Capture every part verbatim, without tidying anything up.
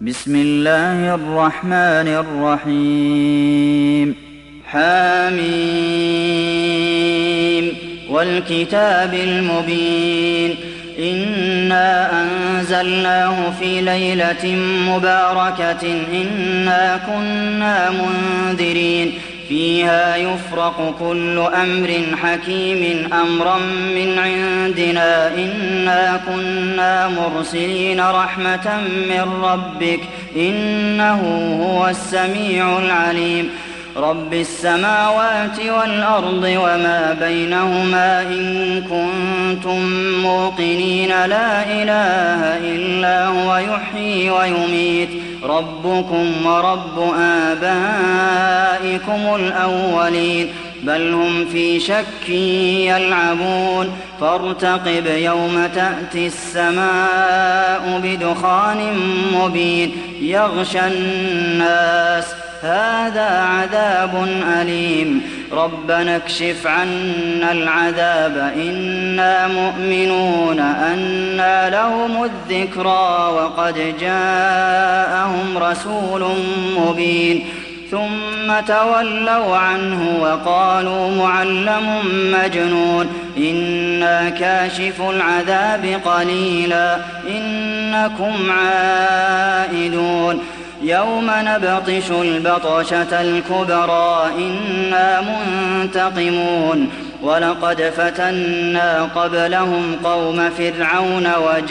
بسم الله الرحمن الرحيم حميم والكتاب المبين إنا أنزلناه في ليلة مباركة إنا كنا منذرين فيها يفرق كل أمر حكيم أمرا من عندنا إنا كنا مرسلين رحمة من ربك إنه هو السميع العليم رب السماوات والأرض وما بينهما إن كنتم موقنين لا إله إلا هو يحيي ويميت ربكم ورب آبائكم الأولين بل هم في شك يلعبون فارتقب يوم تأتي السماء بدخان مبين يغشى الناس هذا عذاب أليم ربنا اكشف عنا العذاب إنا مؤمنون أنى لهم الذكرى وقد جاءهم رسول مبين ثم تولوا عنه وقالوا معلم مجنون إنا كاشف العذاب قليلا إنكم عائدون يوم نبطش البطشة الكبرى إنا منتقمون ولقد فتنا قبلهم قوم فرعون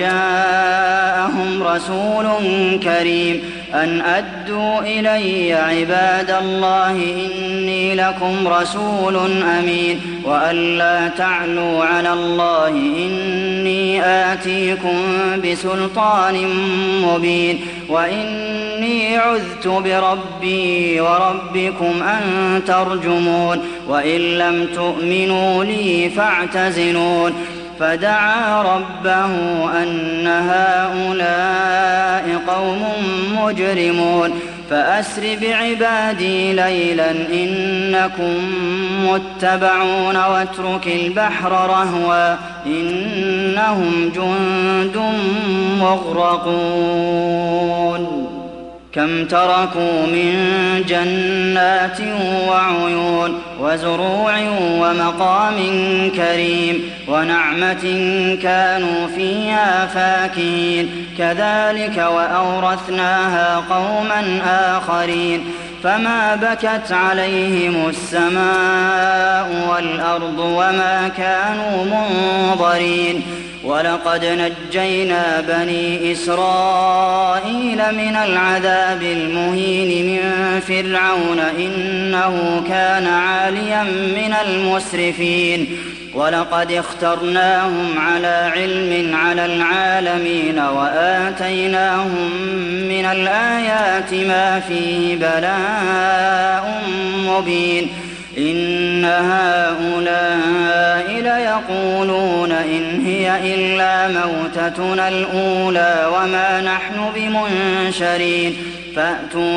وجاءهم رسول كريم أن أدوا إلي عباد الله إني لكم رسول أمين وأن لا تعلوا على الله إني آتيكم بسلطان مبين وإني عذت بربي وربكم أن ترجمون وإن لم تؤمنوا لي فاعتزلون فدعا ربه أن هؤلاء قوم مجرمون فأسر بعبادي ليلا إنكم متبعون واترك البحر رهوا إنهم جند مغرقون كم تركوا من جنات وعيون وزروع ومقام كريم ونعمة كانوا فيها فاكهين كذلك وأورثناها قوما آخرين فما بكت عليهم السماء والأرض وما كانوا منظرين ولقد نجينا بني إسرائيل من العذاب المهين من فرعون إنه كان عاليا من المسرفين ولقد اخترناهم على علم على العالمين وآتيناهم من الآيات ما فيه بلاء مبين إن هؤلاء ليقولون إن هي إلا موتتنا الأولى وما نحن بمنشرين فأتوا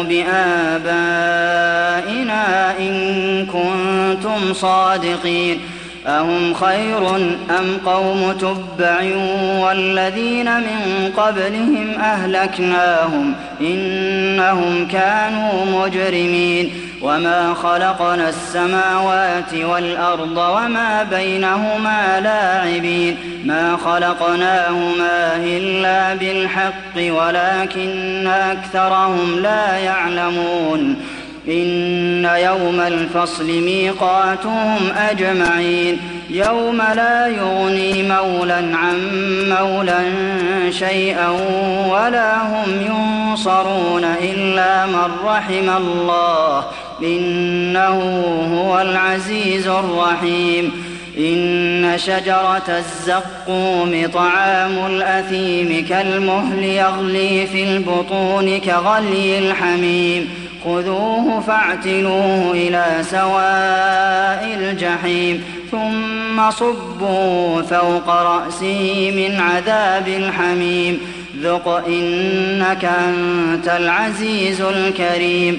بآبائنا إن كنتم صادقين أهم خير أم قوم تبع والذين من قبلهم أهلكناهم إنهم كانوا مجرمين وما خلقنا السماوات والأرض وما بينهما لاعبين ما خلقناهما إلا بالحق ولكن أكثرهم لا يعلمون إن يوم الفصل ميقاتهم أجمعين يوم لا يغني مولى عن مولى شيئا ولا هم ينصرون إلا من رحم الله إنه هو العزيز الرحيم إن شجرة الزقوم طعام الأثيم كالمهل يغلي في البطون كغلي الحميم خذوه فاعتلوه إلى سواء الجحيم ثم صبوا فوق رأسه من عذاب الحميم ذق إنك أنت العزيز الكريم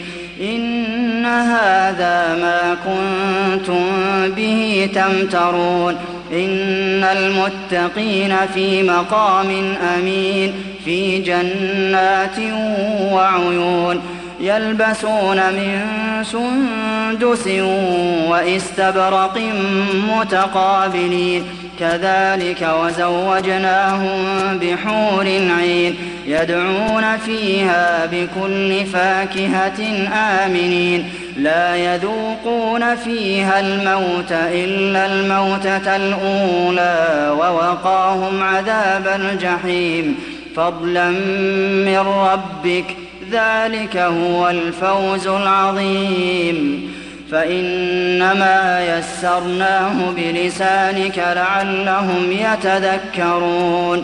إن هذا ما كنتم به تمترون إن المتقين في مقام أمين في جنات وعيون يلبسون من سندس وإستبرق متقابلين كذلك وزوجناهم بحور عين يدعون فيها بكل فاكهة آمنين لا يذوقون فيها الموت إلا الموتة الأولى ووقاهم عذاب الجحيم فضلا من ربك ذلك هو الفوز العظيم فإنما يسرناه بلسانك لعلهم يتذكرون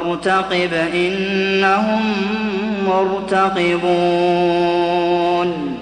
فارتقب إنهم مرتقبون